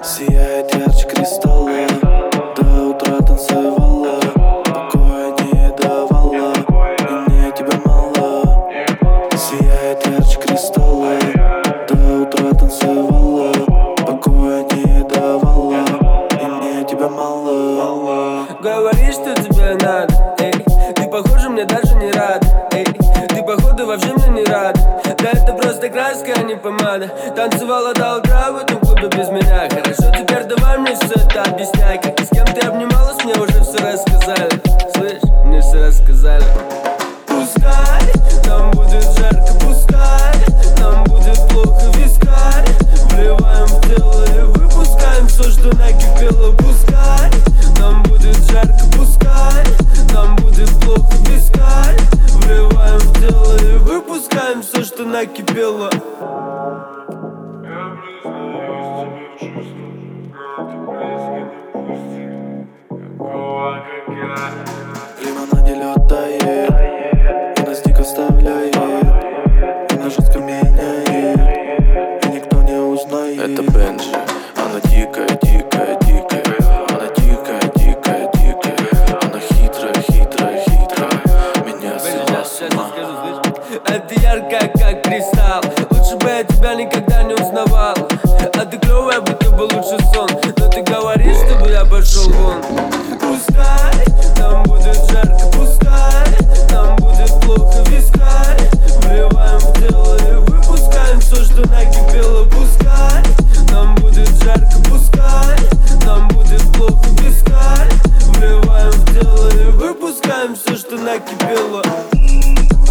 Сияет ярче кристалла, до утра танцевала, покоя не давала, и мне тебя мало. Сияет ярче кристалла, до утра танцевала, покоя не давала, и мне тебя мало. Говоришь, что тебе надо, эй. Ты, похоже, мне даже не рад, эй. Ты, походу, вообще мне не рад. Да это просто краска, а не помада. Танцевала до утра в этом клубе без меня. Хорошо, теперь давай мне все это объясняй. Как и с кем ты обнималась, мне уже все рассказали. Слышь, мне все рассказали. Пускай нам будет жарко, пускай нам будет плохо, вискарь вливаем в тело и выпускаем все, что накипело. Пускай нам будет жарко, пускай нам будет плохо, вискарь вливаем в тело и выпускаем все, что накипело. В лимонаде лед тает, и нас дико вставляет, и на жестко меняет, и никто не узнает. Это Бенджи, она дикая, дикая, дикая, она дикая, дикая, дикая, она хитрая, хитрая, хитрая, меня свела с ума. А ты яркая, как кристалл. Лучше бы я тебя никогда не узнавал. А ты клёвая, будто бы лучший сон. Но ты говоришь, чтобы я пошел вон. Пускай нам будет жарко, пускай нам будет плохо, вискарь вливаем в тело и выпускаем все, что накипело. Пускай нам будет жарко, пускай нам будет плохо, вискарь вливаем в тело и выпускаем все, что накипело.